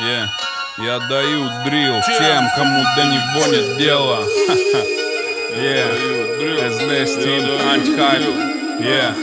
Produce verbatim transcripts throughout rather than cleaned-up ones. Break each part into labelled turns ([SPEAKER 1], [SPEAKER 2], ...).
[SPEAKER 1] Yeah. Я даю дрил тем, кому до него нет дела. Yeah. эс ди Steam, антихайп. Yeah.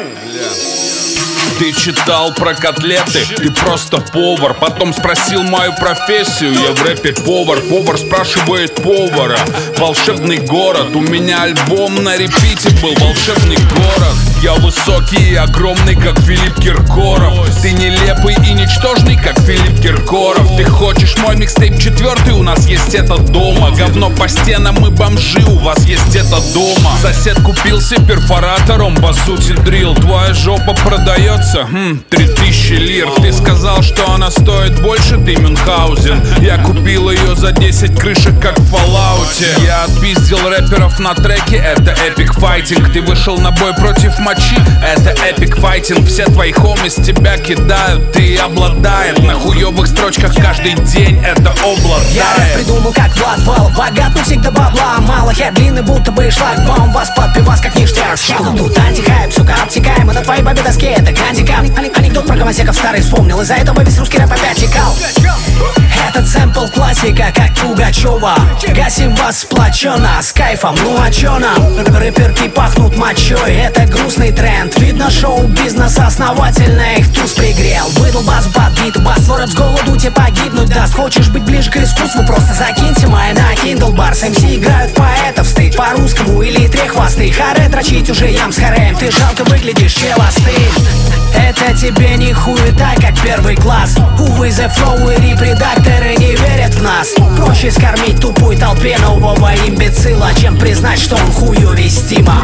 [SPEAKER 1] Ты читал про котлеты, ты просто повар. Потом спросил мою профессию, я в рэпе повар. Повар спрашивает повара. Волшебный город, у меня альбом на репите был. Волшебный город. Я высокий и огромный, как Филипп Киркоров. Ты нелепый и ничтожный, как Филипп Киркоров. Ты хочешь мой микстейп четвертый, у нас есть это дома. Говно по стенам, мы бомжи, у вас есть это дома. Сосед купил себе перфоратором, по сути дрил. Твоя жопа продается, хм, три тысячи лир. Ты сказал, что она стоит больше, ты Мюнхгаузен. Я купил ее за десять крышек, как в Fallout. Я отпиздил рэперов на треке, это эпик файтинг. Ты вышел на бой против мочи, это эпик файтинг. Все твои хомис тебя кидают, ты обладает. На хуёвых строчках каждый день это обладает.
[SPEAKER 2] Я рэп придумал как Влад Вал. Богат, но всегда бабла мало. Хер длинный, будто бы шлагбаум. Вас под пивас как ништяк. Тут антихайп, сука, обтекаем. На твоей бабе доске это гандикап. Анекдот про гомосеков старый вспомнил. Из-за этого весь русский рэп опять текал. Этот сэмпл классика, как Пугачева. Гасим вас сплоченно, с кайфом, ну а чё нам? Рэперки пахнут мочой, это грустный тренд. Видно, шоу-бизнес основательно их туз пригрел. Выдал бас-бат, бит, бас, рэп с голоду тебе погибнуть даст. Хочешь быть ближе к искусству, просто закиньте мои на Kindle Bars. эм си играют в поэтов, стык по-русскому или три хвосты. Харе дрочить уже ям с хареем, ты жалко выглядишь, чел, остынь. Это тебе не хуета, как первый класс. Увы, The Flow и рип-редакторы не верят в нас. Проще скормить тупой толпе нового имбецила, чем признать, что он хуёвестима.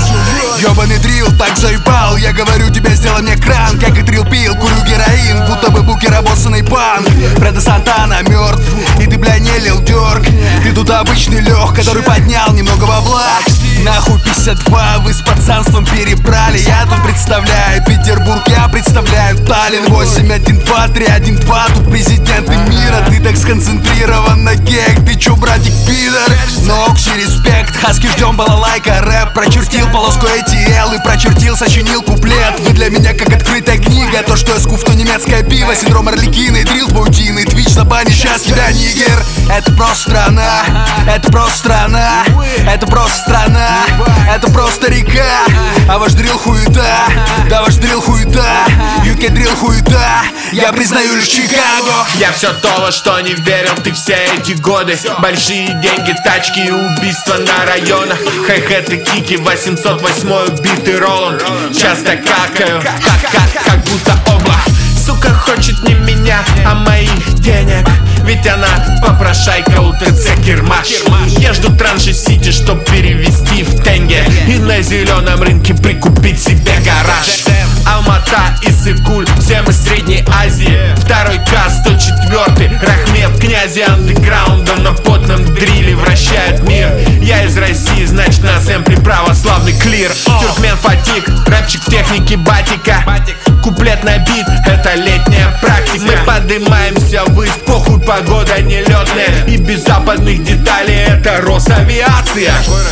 [SPEAKER 3] Ёбаный дрил, так заебал. Я говорю тебе, сделай мне кран. Как и дрил пил, курю героин, будто бы букер обоссанный панк. Фредо Сантана мертв, и ты, бля, не лил дёрг. Ты тут обычный лёг, который поднял немного бабла. Нахуй пятьдесят два, вы с пацанством перебрали. Я тут представляю Петербург, я представляю Таллин. Восемь, один, два, три, один, два. Тут президенты мира, ты так сконцентрирован на гег. Ты чё, братик, пидор? Но общий респект, хаски ждём балалайка. Рэп прочертил полоску эй ти эл и прочертил, сочинил куплет. Вы для меня как открытая книга. То, что я скуф, то немецкое пиво. Синдром Орликина и дрил паутины. Твич забанит сейчас тебя, нигер. Это просто страна, это просто страна, это просто страна, это просто река. А ваш дрил хуета, да ваш дрил хуета, ю кей дрил хуета. Я признаю лишь Чикаго.
[SPEAKER 4] Я все то, во что не верил ты все эти годы. Большие деньги, тачки и убийства на районах. Хай-хеты, кики, восемьсот восьмой убитый Роланд. Часто какаю, как, как, как будто облак. Сука хочет не меня, а моих денег. Ведь она попрошайка у ТЦ Кирмаш. Я жду транши Сити, чтоб перевести в тенге и на зеленом рынке прикупить себе гараж. Алмата, Иссык-Куль, все мы Средней Азии. Второй К сто четыре, Рахмет, князи андеграунда на потном дриле вращают мир. Я из России, значит на сэмпле православный клир. Тюркмен Фатик, рэпчик в технике батика. Куплет на бит, это летняя практика. Мы поднимаемся ввысь, похуй, погода нелетная. И без западных деталей это Росавиация.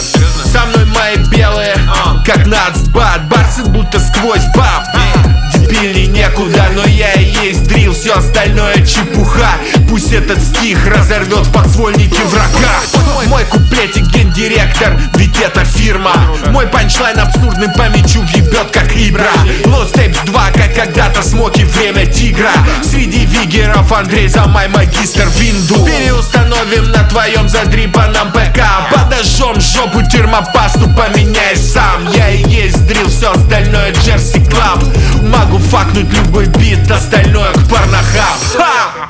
[SPEAKER 4] Со мной мои белые, как нацбат. Барсы будто сквозь баб. Дебильней некуда, но я и есть дрил. Все остальное чепуха. Пусть этот стих разорвет подствольники врага. Мой куплетик гендиректор, ведь это фирма. Мой панчлайн абсурдным по мячу въебет как Ибра. Lost Tapes два, как когда-то Смоки, время тигра. Среди вигеров Андрей Замай, магистр Винду. Переустановим на твоем задрипанном ПК. Подожжем жопу термопасту, поменяй сам. Я и есть дрил, все остальное Джерси Клаб. Могу факнуть любой бит, остальное к порнохаб.